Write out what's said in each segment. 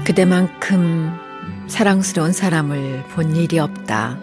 그대만큼 사랑스러운 사람을 본 일이 없다.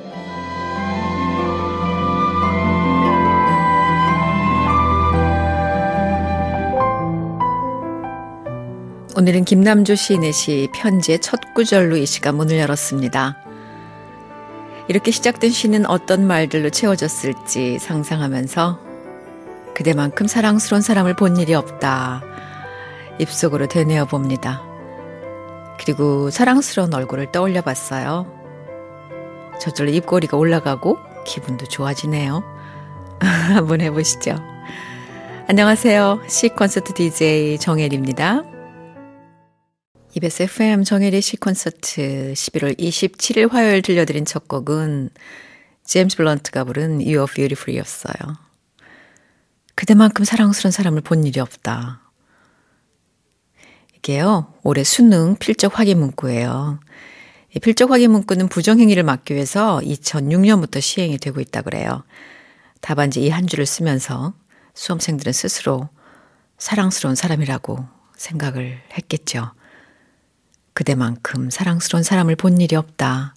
오늘은 김남조 시인의 시 편지의 첫 구절로 이 시가 문을 열었습니다. 이렇게 시작된 시는 어떤 말들로 채워졌을지 상상하면서 그대만큼 사랑스러운 사람을 본 일이 없다. 입속으로 되뇌어 봅니다. 그리고 사랑스러운 얼굴을 떠올려 봤어요. 저절로 입꼬리가 올라가고 기분도 좋아지네요. 한번 해보시죠. 안녕하세요. 시콘서트 DJ 정혜리입니다. EBS FM 정혜리 시콘서트 11월 27일 화요일 들려드린 첫 곡은 제임스 블런트가 부른 You Are Beautiful 였어요. 그대만큼 사랑스러운 사람을 본 일이 없다. 이게요, 올해 수능 필적 확인 문구예요. 이 필적 확인 문구는 부정행위를 막기 위해서 2006년부터 시행이 되고 있다고 그래요. 답안지 이 한 줄을 쓰면서 수험생들은 스스로 사랑스러운 사람이라고 생각을 했겠죠. 그대만큼 사랑스러운 사람을 본 일이 없다.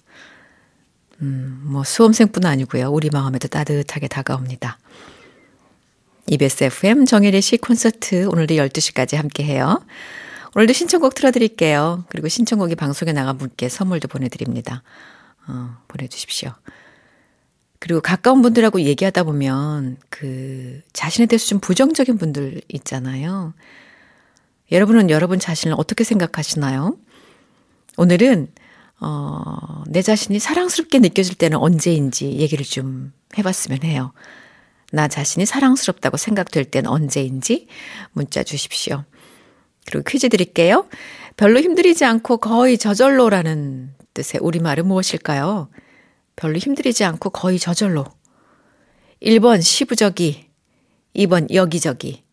수험생뿐 아니고요. 우리 마음에도 따뜻하게 다가옵니다. EBS FM 정혜리 시 콘서트 오늘도 12시까지 함께해요. 오늘도 신청곡 틀어드릴게요. 그리고 신청곡이 방송에 나간 분께 선물도 보내드립니다. 보내주십시오. 그리고 가까운 분들하고 얘기하다 보면 자신에 대해서 좀 부정적인 분들 있잖아요. 여러분은 여러분 자신을 어떻게 생각하시나요? 오늘은 내 자신이 사랑스럽게 느껴질 때는 언제인지 얘기를 좀 해봤으면 해요. 나 자신이 사랑스럽다고 생각될 때는 언제인지 문자 주십시오. 그리고 퀴즈 드릴게요. 별로 힘들이지 않고 거의 저절로라는 뜻의 우리말은 무엇일까요? 별로 힘들이지 않고 거의 저절로. 1번 시부적이, 2번 여기저기.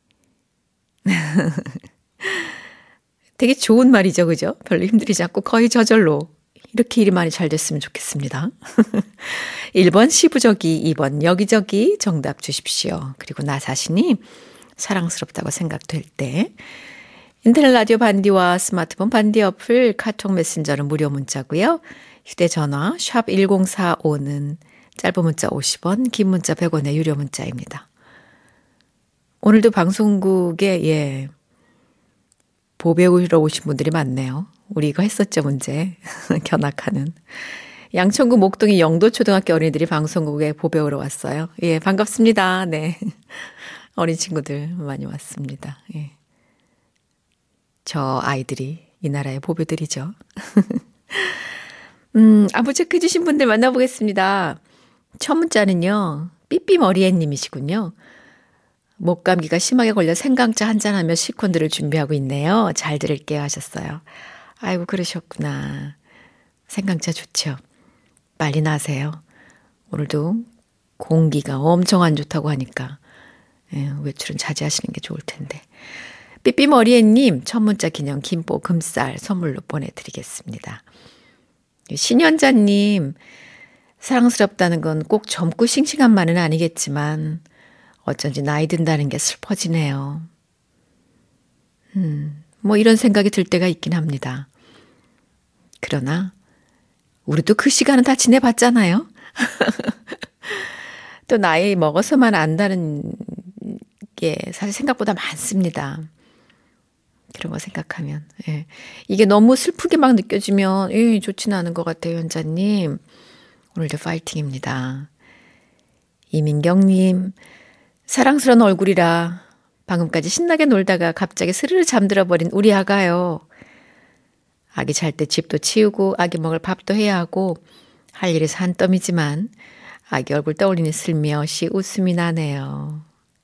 되게 좋은 말이죠, 그죠? 별로 힘들이지 않고 거의 저절로. 이렇게 일이 많이 잘 됐으면 좋겠습니다. 1번 시부적이, 2번 여기저기 정답 주십시오. 그리고 나 자신이 사랑스럽다고 생각될 때 인터넷 라디오 반디와 스마트폰 반디 어플 카톡 메신저는 무료 문자고요. 휴대전화 샵 1045는 짧은 문자 50원, 긴 문자 100원의 유료 문자입니다. 오늘도 방송국에 보배우러 오신 분들이 많네요. 우리 이거 했었죠, 문제. 견학하는. 양천구 목동의 영도초등학교 어린이들이 방송국에 보배우러 왔어요. 예, 반갑습니다. 네. 어린 친구들 많이 왔습니다. 예. 저 아이들이 이 나라의 보배들이죠. 안부 체크해 주신 분들 만나보겠습니다. 첫 문자는요. 삐삐머리애님이시군요. 목감기가 심하게 걸려 생강차 한잔하며 시콘들을 준비하고 있네요. 잘 들을게요 하셨어요. 아이고 그러셨구나. 생강차 좋죠. 빨리 나세요. 오늘도 공기가 엄청 안 좋다고 하니까 외출은 자제하시는 게 좋을 텐데. 삐삐머리애님 첫 문자 기념 김포 금쌀 선물로 보내드리겠습니다. 신현자님 사랑스럽다는 건 꼭 젊고 싱싱한만은 아니겠지만 어쩐지 나이 든다는 게 슬퍼지네요. 이런 생각이 들 때가 있긴 합니다. 그러나 우리도 그 시간은 다 지내봤잖아요. 또 나이 먹어서만 안다는 게 사실 생각보다 많습니다. 그런 거 생각하면. 예. 이게 너무 슬프게 막 느껴지면 좋지는 않은 것 같아요, 현자님. 오늘도 파이팅입니다. 이민경님, 사랑스러운 얼굴이라 방금까지 신나게 놀다가 갑자기 스르르 잠들어버린 우리 아가요. 아기 잘 때 집도 치우고 아기 먹을 밥도 해야 하고 할 일이 산더미지만 아기 얼굴 떠올리니 슬며시 웃음이 나네요.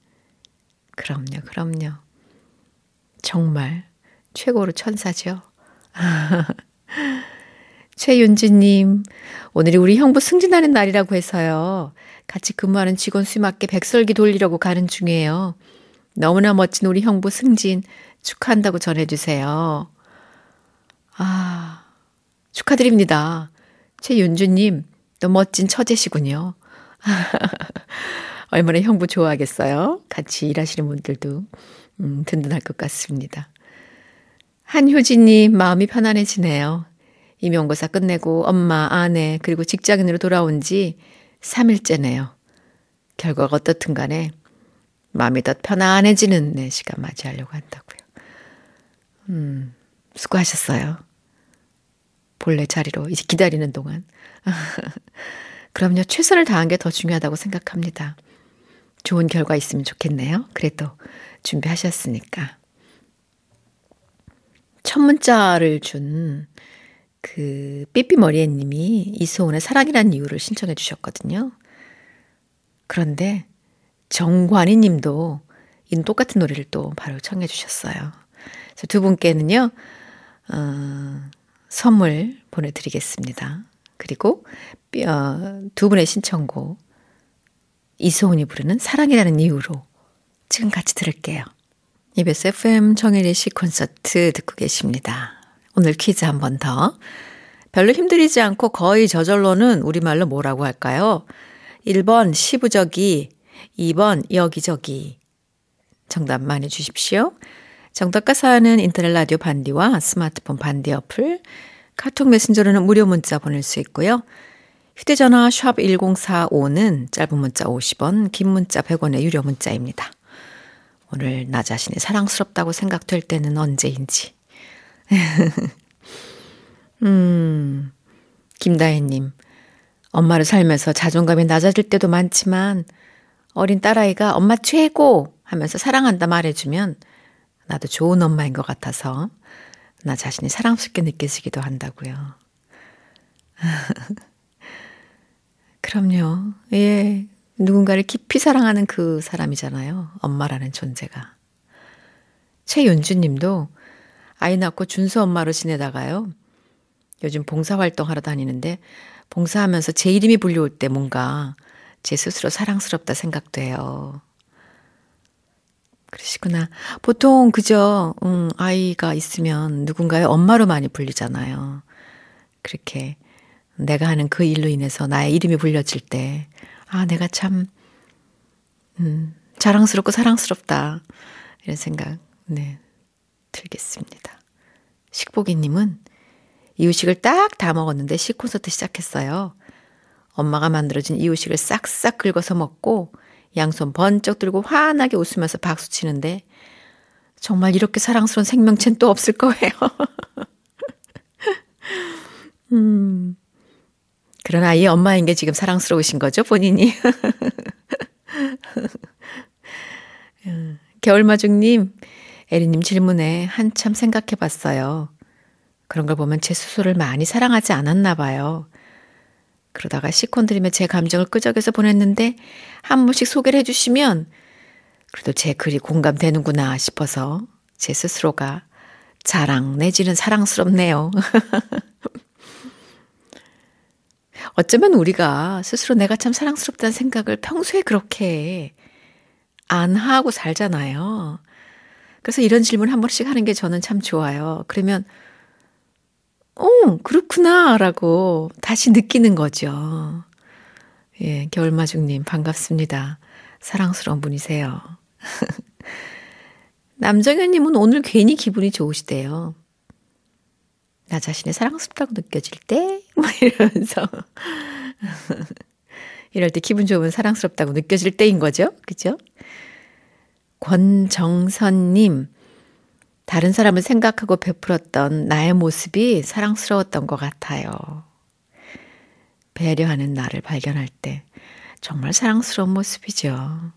그럼요. 정말 최고로 천사죠. 최윤주님, 오늘이 우리 형부 승진하는 날이라고 해서요. 같이 근무하는 직원 수임학교 백설기 돌리려고 가는 중이에요. 너무나 멋진 우리 형부 승진 축하한다고 전해주세요. 축하드립니다. 최윤주님, 또 멋진 처제시군요. 얼마나 형부 좋아하겠어요. 같이 일하시는 분들도 든든할 것 같습니다. 한효진님 마음이 편안해지네요. 임용고사 끝내고 엄마, 아내 그리고 직장인으로 돌아온 지 3일째네요. 결과가 어떻든 간에 마음이 더 편안해지는 네, 시간 맞이하려고 한다고요. 수고하셨어요. 본래 자리로 이제 기다리는 동안. 그럼요. 최선을 다한 게 더 중요하다고 생각합니다. 좋은 결과 있으면 좋겠네요. 그래도 준비하셨으니까. 첫 문자를 준 그 삐삐머리애 님이 이소은의 사랑이란 이유를 신청해 주셨거든요. 그런데 정관희 님도 이 똑같은 노래를 또 바로 청해 주셨어요. 그래서 두 분께는요. 선물 보내드리겠습니다. 그리고 두 분의 신청곡 이소은이 부르는 사랑이라는 이유로 지금 같이 들을게요. EBS FM 정혜리 씨 콘서트 듣고 계십니다. 오늘 퀴즈 한 번 더. 별로 힘들이지 않고 거의 저절로는 우리말로 뭐라고 할까요? 1번 시부저기, 2번 여기저기. 정답 많이 주십시오. 정답과 사연은 인터넷 라디오 반디와 스마트폰 반디 어플, 카톡 메신저로는 무료 문자 보낼 수 있고요. 휴대전화 샵 1045는 짧은 문자 50원, 긴 문자 100원의 유료 문자입니다. 오늘 나 자신이 사랑스럽다고 생각될 때는 언제인지. 김다혜님, 엄마를 살면서 자존감이 낮아질 때도 많지만 어린 딸아이가 엄마 최고 하면서 사랑한다 말해주면 나도 좋은 엄마인 것 같아서 나 자신이 사랑스럽게 느껴지기도 한다고요. 그럼요. 예, 누군가를 깊이 사랑하는 그 사람이잖아요. 엄마라는 존재가. 최윤주 님도 아이 낳고 준수 엄마로 지내다가요. 요즘 봉사활동하러 다니는데 봉사하면서 제 이름이 불려올 때 뭔가 제 스스로 사랑스럽다 생각돼요. 그러시구나. 보통 그저 아이가 있으면 누군가의 엄마로 많이 불리잖아요. 그렇게 내가 하는 그 일로 인해서 나의 이름이 불려질 때 아, 내가 참 자랑스럽고 사랑스럽다 이런 생각 네 들겠습니다. 식보기님은 이유식을 딱 다 먹었는데 시콘서트 시작했어요. 엄마가 만들어준 이유식을 싹싹 긁어서 먹고 양손 번쩍 들고 환하게 웃으면서 박수 치는데 정말 이렇게 사랑스러운 생명체는 또 없을 거예요. 그런 아이의 엄마인 게 지금 사랑스러우신 거죠, 본인이. 겨울마중님, 에리님 질문에 한참 생각해 봤어요. 그런 걸 보면 제 스스로를 많이 사랑하지 않았나 봐요. 그러다가 시콘드림에 제 감정을 끄적여서 보냈는데 한 번씩 소개를 해주시면 그래도 제 글이 공감되는구나 싶어서 제 스스로가 자랑 내지는 사랑스럽네요. 어쩌면 우리가 스스로 내가 참 사랑스럽다는 생각을 평소에 그렇게 안 하고 살잖아요. 그래서 이런 질문 한 번씩 하는 게 저는 참 좋아요. 그러면 그렇구나 라고 다시 느끼는 거죠. 예, 겨울마중님 반갑습니다. 사랑스러운 분이세요. 남정현님은 오늘 괜히 기분이 좋으시대요. 나 자신이 사랑스럽다고 느껴질 때? 뭐 이러면서. 이럴 때 기분 좋으면 사랑스럽다고 느껴질 때인 거죠. 그죠? 권정선님, 다른 사람을 생각하고 베풀었던 나의 모습이 사랑스러웠던 것 같아요. 배려하는 나를 발견할 때 정말 사랑스러운 모습이죠.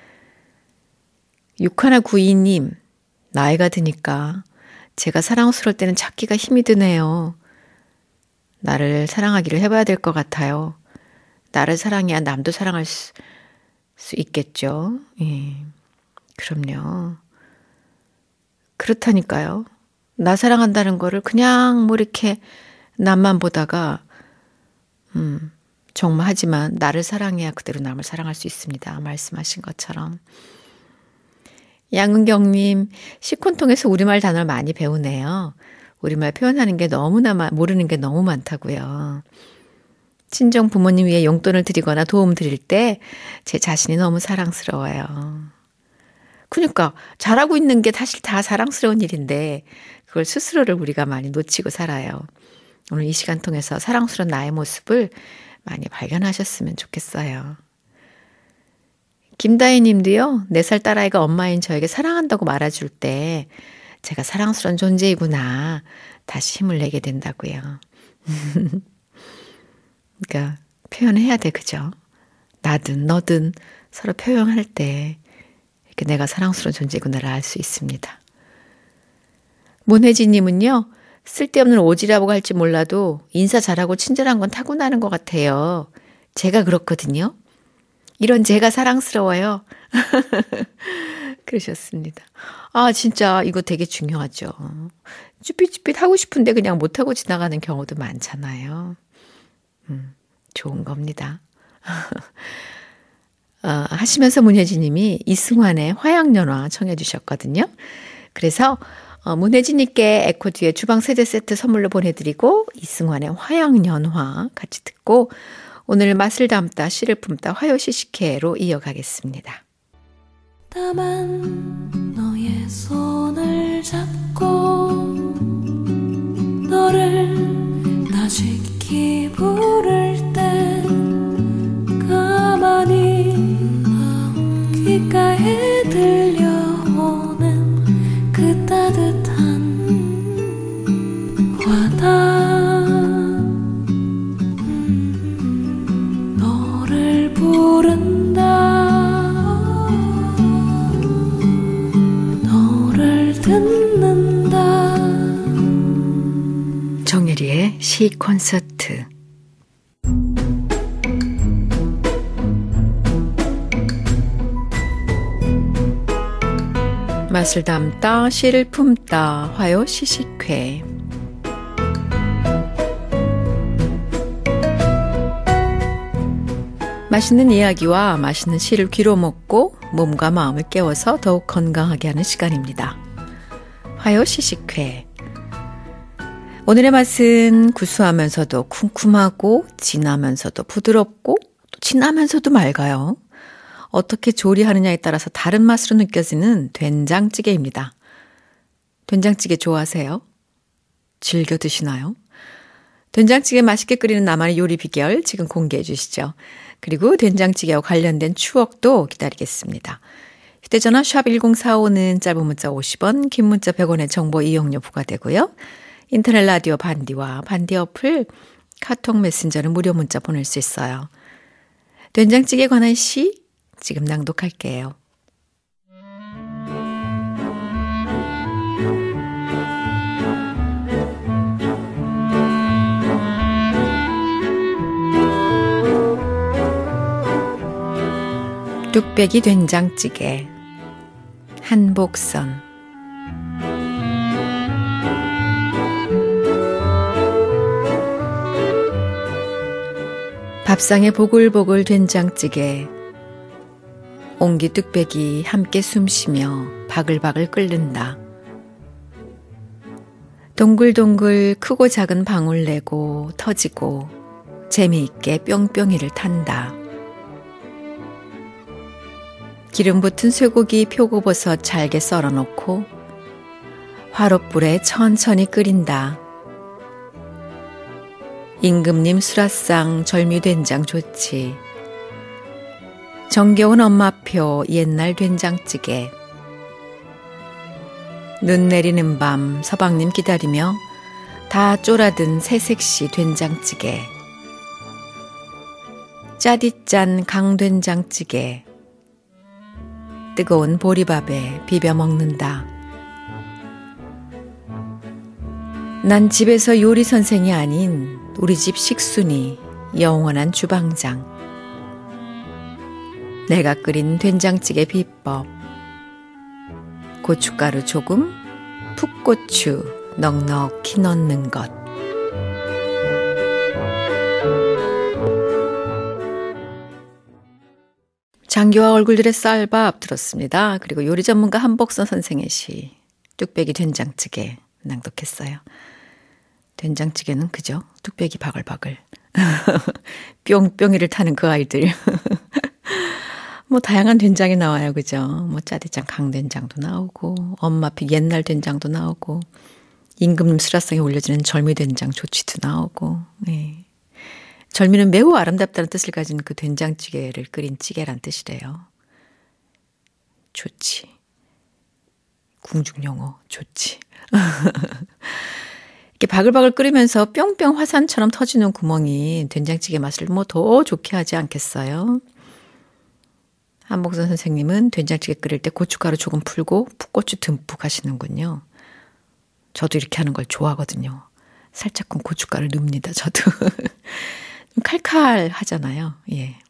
6192님, 나이가 드니까 제가 사랑스러울 때는 찾기가 힘이 드네요. 나를 사랑하기를 해봐야 될 것 같아요. 나를 사랑해야 남도 사랑할 수 있겠죠. 예, 그럼요. 그렇다니까요. 나 사랑한다는 거를 그냥 뭐 이렇게 남만 보다가 정말 하지만 나를 사랑해야 그대로 남을 사랑할 수 있습니다. 말씀하신 것처럼. 양은경님, 시콘통에서 우리말 단어를 많이 배우네요. 우리말 표현하는 게 너무나 모르는 게 너무 많다고요. 친정 부모님 위해 용돈을 드리거나 도움 드릴 때 제 자신이 너무 사랑스러워요. 그러니까 잘하고 있는 게 사실 다 자랑스러운 일인데 그걸 스스로를 우리가 많이 놓치고 살아요. 오늘 이 시간 통해서 사랑스러운 나의 모습을 많이 발견하셨으면 좋겠어요. 김다희 님도요, 4살 딸아이가 엄마인 저에게 사랑한다고 말해줄 때 제가 사랑스러운 존재이구나 다시 힘을 내게 된다고요. 그러니까 표현해야 돼, 그죠? 나든 너든 서로 표현할 때 이렇게 내가 사랑스러운 존재구나를 알 수 있습니다. 문혜진 님은요, 쓸데없는 오지라고 할지 몰라도 인사 잘하고 친절한 건 타고나는 것 같아요. 제가 그렇거든요. 이런 제가 사랑스러워요. 그러셨습니다. 아, 진짜 이거 되게 중요하죠. 쭈삣쭈삣 하고 싶은데 그냥 못하고 지나가는 경우도 많잖아요. 좋은 겁니다. 하시면서 문혜진 님이 이승환의 화양연화 청해 주셨거든요. 그래서 문혜진 님께 에코듀의 주방 세제 세트 선물로 보내드리고 이승환의 화양연화 같이 듣고 오늘 맛을 담다 씨를 품다 화요시식회로 이어가겠습니다. 다만 너의 손을 잡고 너를 나직히 부를 때 가만히 귓가에 들려오는 그 따뜻한 와닿 너를 부른다 너를 듣는다 정혜리의 시 콘서트. 맛을 담다 시를 품다 화요 시식회. 맛있는 이야기와 맛있는 시를 귀로 먹고 몸과 마음을 깨워서 더욱 건강하게 하는 시간입니다. 화요 시식회. 오늘의 맛은 구수하면서도 쿰쿰하고 진하면서도 부드럽고 또 진하면서도 맑아요. 어떻게 조리하느냐에 따라서 다른 맛으로 느껴지는 된장찌개입니다. 된장찌개 좋아하세요? 즐겨 드시나요? 된장찌개 맛있게 끓이는 나만의 요리 비결 지금 공개해 주시죠. 그리고 된장찌개와 관련된 추억도 기다리겠습니다. 휴대전화 샵 1045는 짧은 문자 50원, 긴 문자 100원의 정보 이용료 부과되고요. 인터넷 라디오 반디와 반디 어플, 카톡 메신저는 무료 문자 보낼 수 있어요. 된장찌개에 관한 시 지금 낭독할게요. 뚝배기 된장찌개 한복선. 밥상에 보글보글 된장찌개, 옹기 뚝배기 함께 숨쉬며 바글바글 끓는다. 동글동글 크고 작은 방울 내고 터지고 재미있게 뿅뿅이를 탄다. 기름 붙은 쇠고기 표고버섯 잘게 썰어놓고 화롯불에 천천히 끓인다. 임금님 수라상 절미된장 좋지. 정겨운 엄마표 옛날 된장찌개. 눈 내리는 밤 서방님 기다리며 다 쫄아든 새색시 된장찌개. 짜디짠 강된장찌개. 뜨거운 보리밥에 비벼 먹는다. 난 집에서 요리 선생이 아닌 우리 집 식순이 영원한 주방장. 내가 끓인 된장찌개 비법. 고춧가루 조금, 풋고추 넉넉히 넣는 것. 장기와 얼굴들의 쌀밥 들었습니다. 그리고 요리 전문가 한복선 선생의 시 뚝배기 된장찌개 낭독했어요. 된장찌개는 그죠? 뚝배기 바글바글 뿅뿅이를 타는 그 아이들. 뭐 다양한 된장이 나와요. 그죠? 뭐 짜대장 강된장도 나오고 엄마피 옛날 된장도 나오고 임금 수라상에 올려지는 절미된장 조치도 나오고 네. 절미는 매우 아름답다는 뜻을 가진 그 된장찌개를 끓인 찌개란 뜻이래요. 조치. 궁중용어 조치. 이렇게 바글바글 끓이면서 뿅뿅 화산처럼 터지는 구멍이 된장찌개 맛을 뭐 더 좋게 하지 않겠어요? 한복선 선생님은 된장찌개 끓일 때 고춧가루 조금 풀고 풋고추 듬뿍 하시는군요. 저도 이렇게 하는 걸 좋아하거든요. 살짝쿵 고춧가루 넣습니다. 저도. 좀 칼칼하잖아요. 예.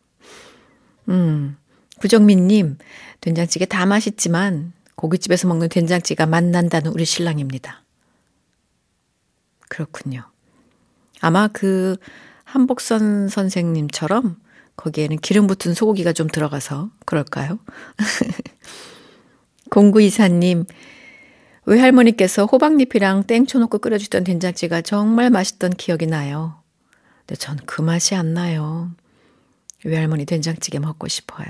구정민님, 된장찌개 다 맛있지만 고깃집에서 먹는 된장찌개가 맛난다는 우리 신랑입니다. 그렇군요. 아마 그 한복선 선생님처럼 거기에는 기름 붙은 소고기가 좀 들어가서 그럴까요? 0924님, 외할머니께서 호박잎이랑 땡초 넣고 끓여주던 된장찌개가 정말 맛있던 기억이 나요. 근데 전 그 맛이 안 나요. 외할머니 된장찌개 먹고 싶어요.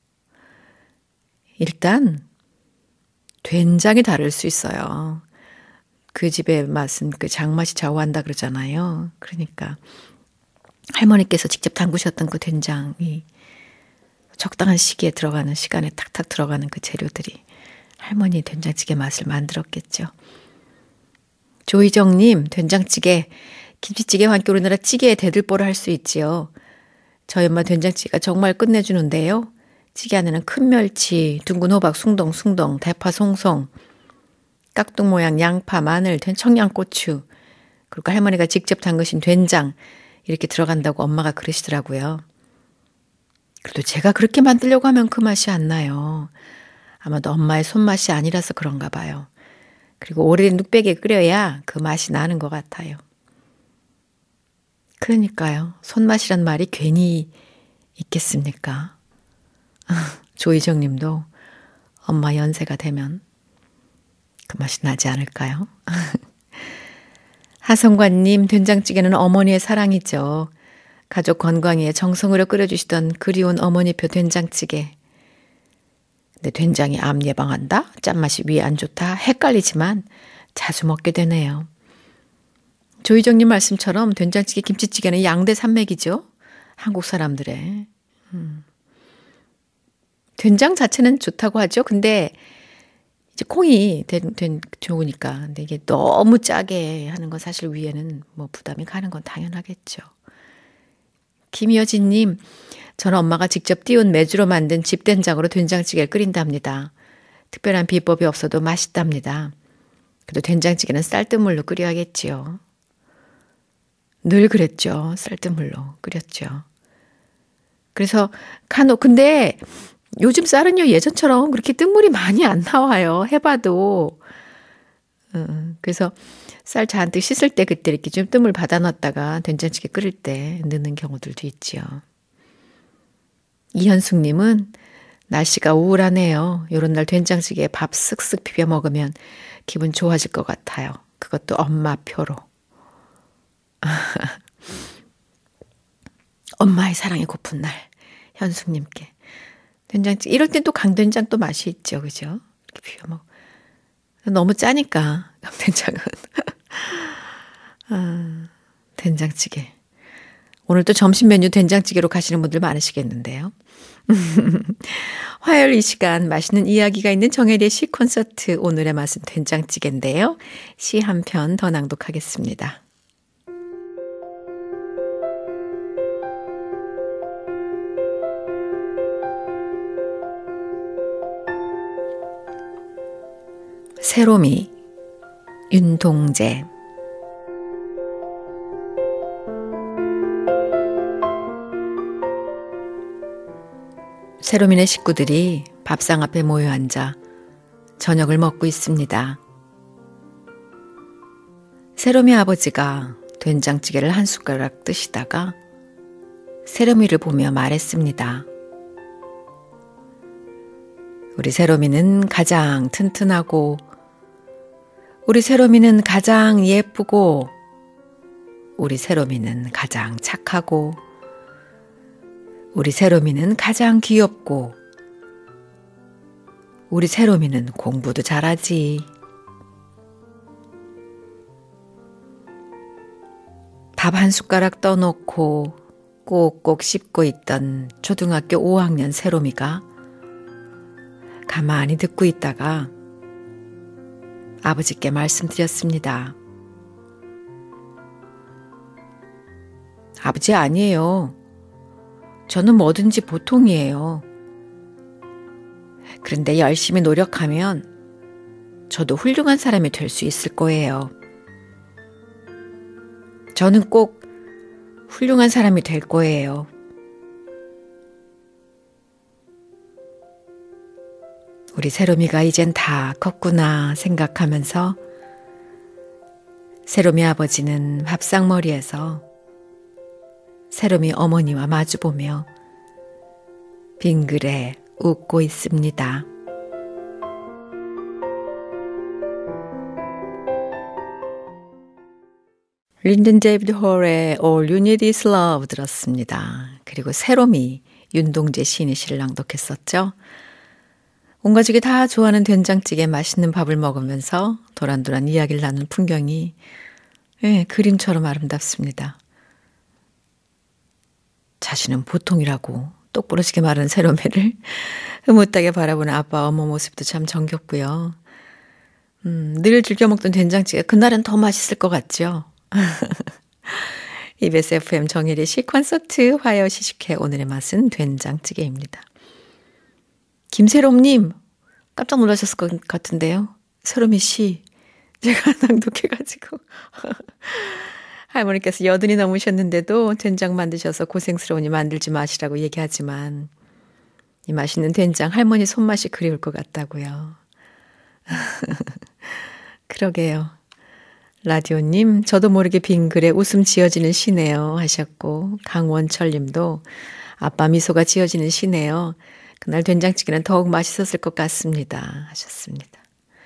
일단 된장이 다를 수 있어요. 그 집의 맛은 그 장맛이 좌우한다 그러잖아요. 그러니까 할머니께서 직접 담그셨던 그 된장이 적당한 시기에 들어가는 시간에 탁탁 들어가는 그 재료들이 할머니 된장찌개 맛을 만들었겠죠. 조희정님, 된장찌개, 김치찌개와 함께 우리나라 찌개의 대들보를 할 수 있지요. 저희 엄마 된장찌개가 정말 끝내주는데요. 찌개 안에는 큰 멸치, 둥근 호박, 숭덩, 대파, 송송, 깍둑 모양 양파, 마늘, 청양고추, 그리고 할머니가 직접 담그신 된장 이렇게 들어간다고 엄마가 그러시더라고요. 그래도 제가 그렇게 만들려고 하면 그 맛이 안 나요. 아마도 엄마의 손맛이 아니라서 그런가 봐요. 그리고 오래된 뚝배기에 끓여야 그 맛이 나는 것 같아요. 그러니까요. 손맛이란 말이 괜히 있겠습니까? 조희정 님도 엄마 연세가 되면 그 맛이 나지 않을까요? 하성관님, 된장찌개는 어머니의 사랑이죠. 가족 건강에 정성으로 끓여주시던 그리운 어머니표 된장찌개. 근데 된장이 암 예방한다? 짠맛이 위에 안 좋다? 헷갈리지만 자주 먹게 되네요. 조희정님 말씀처럼 된장찌개, 김치찌개는 양대 산맥이죠. 한국 사람들의. 된장 자체는 좋다고 하죠. 근데 이제 콩이 좋으니까. 근데 이게 너무 짜게 하는 건 사실 위에는 뭐 부담이 가는 건 당연하겠죠. 김여진님, 저는 엄마가 직접 띄운 메주로 만든 집된장으로 된장찌개를 끓인답니다. 특별한 비법이 없어도 맛있답니다. 그래도 된장찌개는 쌀뜨물로 끓여야겠지요. 늘 그랬죠. 쌀뜨물로 끓였죠. 그래서 근데 요즘 쌀은요 예전처럼 그렇게 뜬물이 많이 안 나와요. 해봐도. 그래서 쌀 잔뜩 씻을 때 그때 이렇게 좀 뜸을 받아놨다가 된장찌개 끓일 때 넣는 경우들도 있지요. 이현숙님은 날씨가 우울하네요. 이런 날 된장찌개에 밥 쓱쓱 비벼 먹으면 기분 좋아질 것 같아요. 그것도 엄마표로. 엄마의 사랑이 고픈 날 현숙님께 된장찌개 이럴 땐 또 강된장 또 맛이 있죠. 그죠? 이렇게 비벼 먹어. 너무 짜니까 강된장은. 된장찌개. 오늘 또 점심 메뉴 된장찌개로 가시는 분들 많으시겠는데요. 화요일 이 시간 맛있는 이야기가 있는 정혜리의 시 콘서트. 오늘의 맛은 된장찌개인데요. 시 한 편 더 낭독하겠습니다. 세로미, 윤동재. 세로미네 식구들이 밥상 앞에 모여 앉아 저녁을 먹고 있습니다. 세로미 아버지가 된장찌개를 한 숟가락 뜨시다가 세로미를 보며 말했습니다. 우리 세로미는 가장 튼튼하고 우리 세로미는 가장 예쁘고 우리 세로미는 가장 착하고 우리 세로미는 가장 귀엽고 우리 새롬이는 공부도 잘하지. 밥 한 숟가락 떠놓고 꼭꼭 씹고 있던 초등학교 5학년 새롬이가 가만히 듣고 있다가 아버지께 말씀드렸습니다. 아버지 아니에요. 저는 뭐든지 보통이에요. 그런데 열심히 노력하면 저도 훌륭한 사람이 될 수 있을 거예요. 저는 꼭 훌륭한 사람이 될 거예요. 우리 새롬이가 이젠 다 컸구나 생각하면서 새롬이 아버지는 밥상머리에서 새롬이 어머니와 마주보며 빙그레 웃고 있습니다. 린든 데이비드 홀의 All You Need Is Love 들었습니다. 그리고 새롬이 윤동재 시인의 시를 낭독했었죠. 온 가족이 다 좋아하는 된장찌개 맛있는 밥을 먹으면서 도란도란 이야기를 나눈 풍경이 그림처럼 아름답습니다. 자신은 보통이라고 똑부러지게 말하는 새롬이를 흐뭇하게 바라보는 아빠 어머 모습도 참 정겹고요. 늘 즐겨 먹던 된장찌개 그날은 더 맛있을 것 같죠. EBS FM 정일의 시 콘서트 화요 시식회 오늘의 맛은 된장찌개입니다. 김새롬님 깜짝 놀라셨을 것 같은데요. 새롬이 시 제가 낭독해가지고 할머니께서 80이 넘으셨는데도 된장 만드셔서 고생스러우니 만들지 마시라고 얘기하지만 이 맛있는 된장 할머니 손맛이 그리울 것 같다고요. 그러게요. 라디오님 저도 모르게 빙글에 웃음 지어지는 시네요 하셨고 강원철님도 아빠 미소가 지어지는 시네요. 그날 된장찌개는 더욱 맛있었을 것 같습니다 하셨습니다.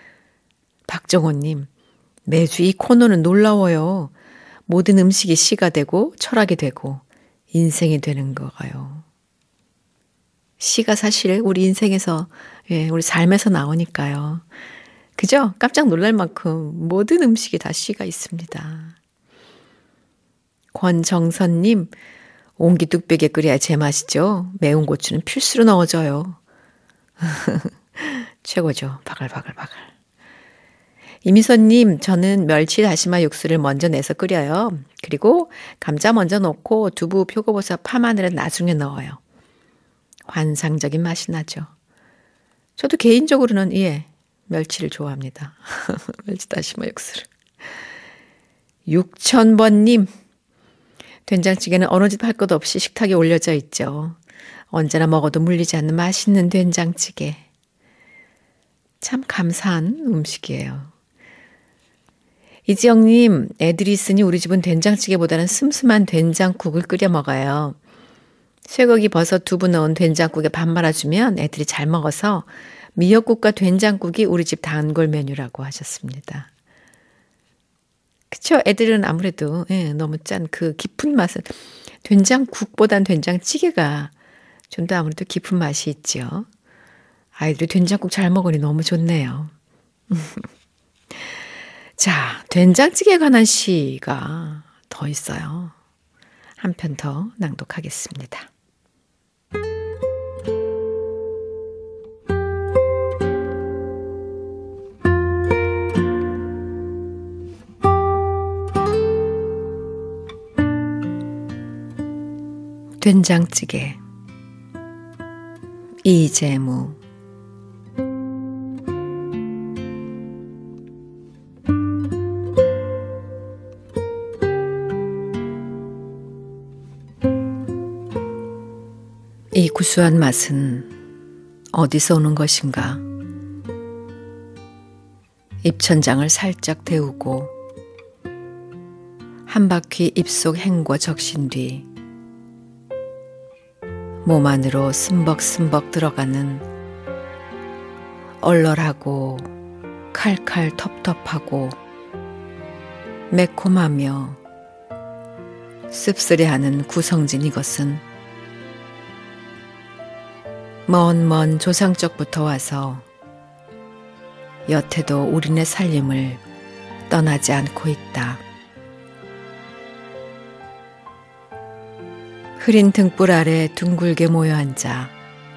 박정호님 매주 이 코너는 놀라워요. 모든 음식이 시가 되고 철학이 되고 인생이 되는 거가요. 시가 사실 우리 인생에서 우리 삶에서 나오니까요. 그죠? 깜짝 놀랄 만큼 모든 음식이 다 시가 있습니다. 권정선님 옹기 뚝배기에 끓여야 제맛이죠. 매운 고추는 필수로 넣어줘요. 최고죠. 바글바글바글. 이미선님 저는 멸치 다시마 육수를 먼저 내서 끓여요. 그리고 감자 먼저 넣고 두부, 표고버섯, 파마늘은 나중에 넣어요. 환상적인 맛이 나죠. 저도 개인적으로는 멸치를 좋아합니다. 멸치 다시마 육수를. 6000번님 된장찌개는 어느 집 할 것 없이 식탁에 올려져 있죠. 언제나 먹어도 물리지 않는 맛있는 된장찌개. 참 감사한 음식이에요. 이지영님 애들이 있으니 우리 집은 된장찌개보다는 슴슴한 된장국을 끓여 먹어요. 쇠고기, 버섯, 두부 넣은 된장국에 밥 말아주면 애들이 잘 먹어서 미역국과 된장국이 우리 집 단골 메뉴라고 하셨습니다. 그쵸? 애들은 아무래도 너무 짠 그 깊은 맛은 된장국보단 된장찌개가 좀 더 아무래도 깊은 맛이 있죠. 아이들이 된장국 잘 먹으니 너무 좋네요. 자, 된장찌개에 관한 시가 더 있어요. 한 편 더 낭독하겠습니다. 된장찌개 이재무 이 구수한 맛은 어디서 오는 것인가? 입천장을 살짝 데우고 한 바퀴 입속 헹궈 적신 뒤 몸 안으로 스벅스벅 들어가는 얼얼하고 칼칼 텁텁하고 매콤하며 씁쓸해하는 구성진 이것은 먼 조상적부터 와서 여태도 우리네 살림을 떠나지 않고 있다. 흐린 등불 아래 둥글게 모여 앉아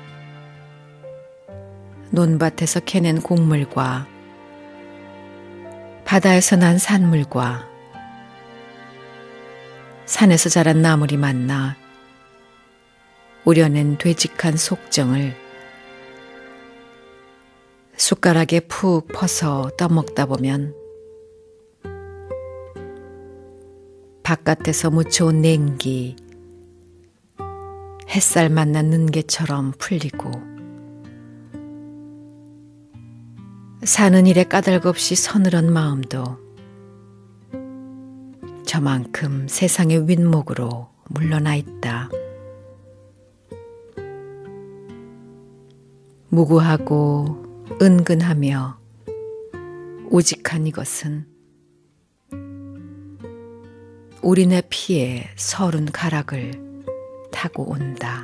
논밭에서 캐낸 곡물과 바다에서 난 산물과 산에서 자란 나물이 만나 우려낸 되직한 속정을 숟가락에 푹 퍼서 떠먹다 보면 바깥에서 묻혀온 냉기, 햇살 만난 는개처럼 풀리고 사는 일에 까닭없이 서늘한 마음도 저만큼 세상의 윗목으로 물러나 있다. 무구하고 은근하며 우직한 이것은 우리네 피에 서른 가락을 타고 온다.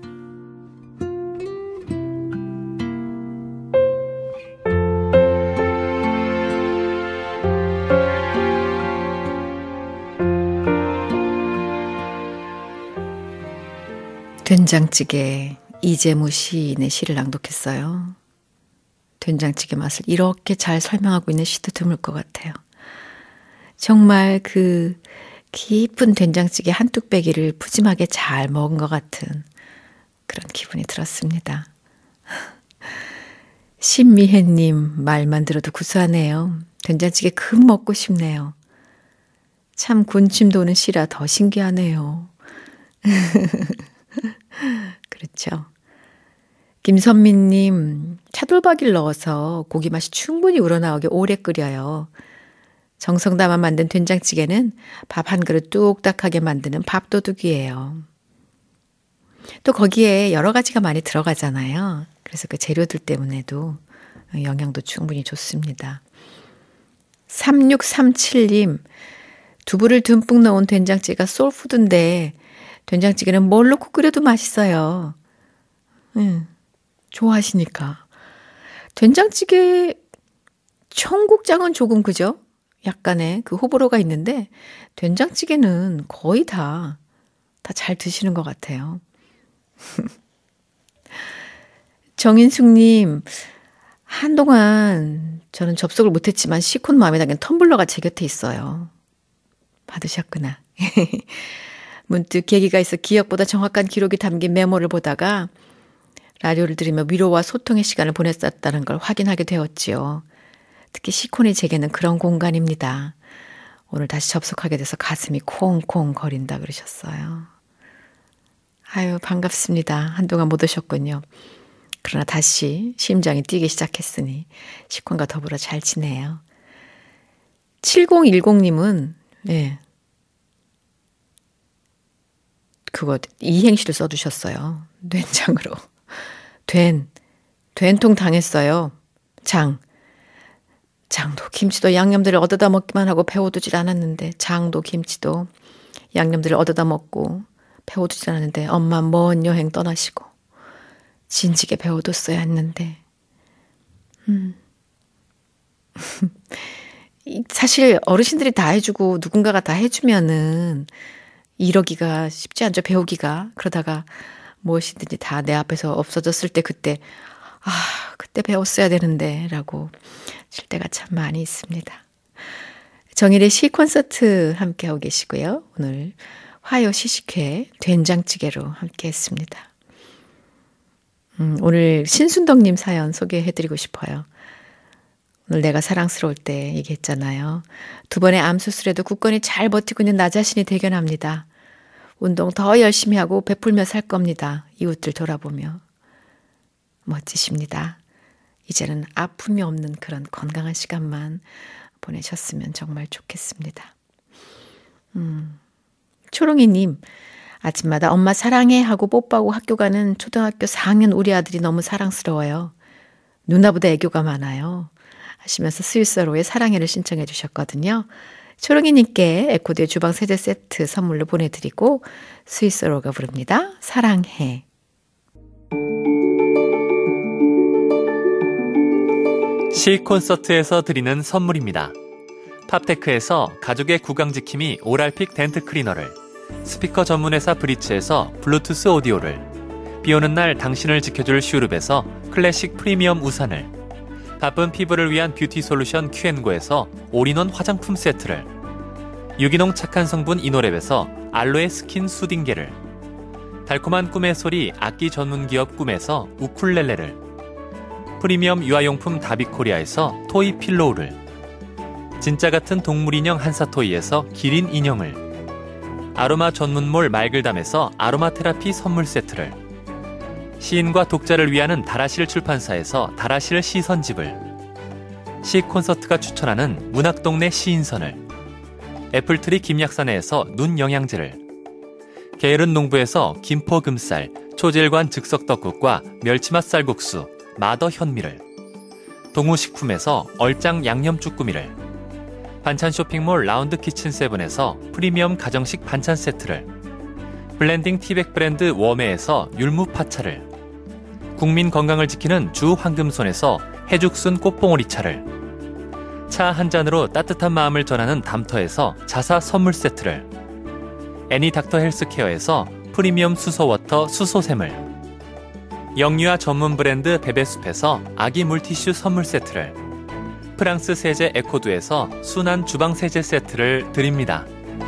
된장찌개 이재무 시인의 시를 낭독했어요. 된장찌개 맛을 이렇게 잘 설명하고 있는 시도 드물 것 같아요. 정말 그 깊은 된장찌개 한 뚝배기를 푸짐하게 잘 먹은 것 같은 그런 기분이 들었습니다. 신미혜님 말만 들어도 구수하네요. 된장찌개 금 먹고 싶네요. 참 군침 도는 시라 더 신기하네요. 그렇죠. 김선미님, 차돌박이를 넣어서 고기 맛이 충분히 우러나오게 오래 끓여요. 정성 담아 만든 된장찌개는 밥 한 그릇 뚝딱하게 만드는 밥도둑이에요. 또 거기에 여러 가지가 많이 들어가잖아요. 그래서 그 재료들 때문에도 영양도 충분히 좋습니다. 3637님, 두부를 듬뿍 넣은 된장찌개가 소울푸드인데 된장찌개는 뭘 넣고 끓여도 맛있어요. 좋아하시니까. 된장찌개 청국장은 조금 그죠? 약간의 그 호불호가 있는데 된장찌개는 거의 다 잘 드시는 것 같아요. 정인숙님, 한동안 저는 접속을 못했지만 시콘 마음에 담긴 텀블러가 제 곁에 있어요. 받으셨구나. 문득 계기가 있어 기억보다 정확한 기록이 담긴 메모를 보다가 라디오를 들으며 위로와 소통의 시간을 보냈었다는 걸 확인하게 되었지요. 특히 시콘이 제게는 그런 공간입니다. 오늘 다시 접속하게 돼서 가슴이 콩콩 거린다 그러셨어요. 아유, 반갑습니다. 한동안 못 오셨군요. 그러나 다시 심장이 뛰기 시작했으니 시콘과 더불어 잘 지내요. 7010님은 그거 이행시를 써두셨어요. 된장으로. 된통 당했어요. 장도 김치도 양념들을 얻어다 먹기만 하고 배워두질 않았는데 장도 김치도 양념들을 얻어다 먹고 배워두질 않았는데 엄마 먼 여행 떠나시고 진지게 배워뒀어야 했는데 사실 어르신들이 다 해주고 누군가가 다 해주면은 이러기가 쉽지 않죠. 배우기가. 그러다가 무엇이든지 다 내 앞에서 없어졌을 때 그때 그때 배웠어야 되는데 라고 칠 때가 참 많이 있습니다. 정일의 시 콘서트 함께하고 계시고요. 오늘 화요 시식회 된장찌개로 함께 했습니다. 오늘 신순덕님 사연 소개해드리고 싶어요. 오늘 내가 사랑스러울 때 얘기했잖아요. 2번의 암 수술에도 굳건히 잘 버티고 있는 나 자신이 대견합니다. 운동 더 열심히 하고 베풀며 살 겁니다. 이웃들 돌아보며. 멋지십니다. 이제는 아픔이 없는 그런 건강한 시간만 보내셨으면 정말 좋겠습니다. 초롱이님, 아침마다 엄마 사랑해 하고 뽀뽀하고 학교 가는 초등학교 4학년 우리 아들이 너무 사랑스러워요. 누나보다 애교가 많아요. 하시면서 스위스어로의 사랑해를 신청해 주셨거든요. 초롱이님께 에코드의 주방 세제 세트 선물로 보내드리고 스위스어로가 부릅니다. 사랑해. 시 콘서트에서 드리는 선물입니다. 팝테크에서 가족의 구강지킴이 오랄픽 덴트 클리너를, 스피커 전문회사 브리츠에서 블루투스 오디오를, 비오는 날 당신을 지켜줄 슈룹에서 클래식 프리미엄 우산을, 바쁜 피부를 위한 뷰티 솔루션 큐앤고에서 올인원 화장품 세트를, 유기농 착한 성분 이노랩에서 알로에 스킨 수딩게를, 달콤한 꿈의 소리 악기 전문기업 꿈에서 우쿨렐레를, 프리미엄 유아용품 다비코리아에서 토이 필로우를, 진짜 같은 동물인형 한사토이에서 기린 인형을, 아로마 전문몰 말글담에서 아로마 테라피 선물 세트를, 시인과 독자를 위하는 다라실 출판사에서 다라실 시선집을, 시 콘서트가 추천하는 문학동네 시인선을, 애플트리 김약사네에서 눈 영양제를, 게으른 농부에서 김포금쌀, 초질관 즉석떡국과 멸치맛 쌀국수, 마더 현미를, 동우식품에서 얼짱 양념쭈꾸미를, 반찬 쇼핑몰 라운드 키친 세븐에서 프리미엄 가정식 반찬 세트를, 블렌딩 티백 브랜드 웜에에서 율무 파차를, 국민 건강을 지키는 주 황금손에서 해죽순 꽃봉오리차를, 차 한 잔으로 따뜻한 마음을 전하는 담터에서 자사 선물 세트를, 애니 닥터 헬스케어에서 프리미엄 수소워터 수소샘을, 영유아 전문 브랜드 베베숲에서 아기 물티슈 선물 세트를, 프랑스 세제 에코두에서 순한 주방 세제 세트를 드립니다.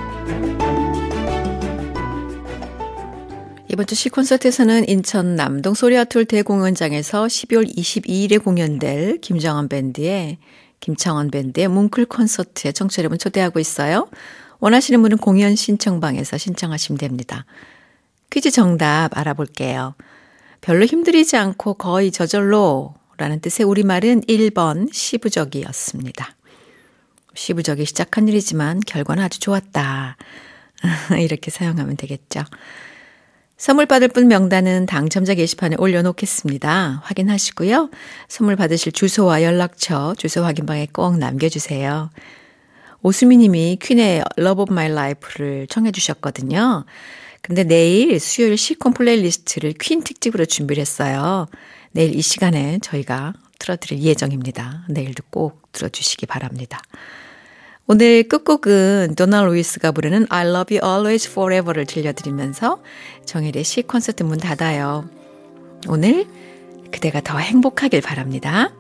이번 주 시콘서트에서는 인천 남동 소리아툴 대공연장에서 12월 22일에 공연될 김창원 밴드의 뭉클 콘서트에 청취자 여러분 초대하고 있어요. 원하시는 분은 공연 신청방에서 신청하시면 됩니다. 퀴즈 정답 알아볼게요. 별로 힘들이지 않고 거의 저절로 라는 뜻의 우리말은 1번 시부적이었습니다. 시부적이 시작한 일이지만 결과는 아주 좋았다. 이렇게 사용하면 되겠죠. 선물 받을 분 명단은 당첨자 게시판에 올려놓겠습니다. 확인하시고요. 선물 받으실 주소와 연락처 주소 확인방에 꼭 남겨주세요. 오수미 님이 퀸의 Love of My Life를 청해 주셨거든요. 근데 내일 수요일 시콘 플레이리스트를 퀸 특집으로 준비를 했어요. 내일 이 시간에 저희가 틀어드릴 예정입니다. 내일도 꼭 들어주시기 바랍니다. 오늘 끝곡은 도널 루이스가 부르는 I love you always forever를 들려드리면서 정혜리의 시 콘서트 문 닫아요. 오늘 그대가 더 행복하길 바랍니다.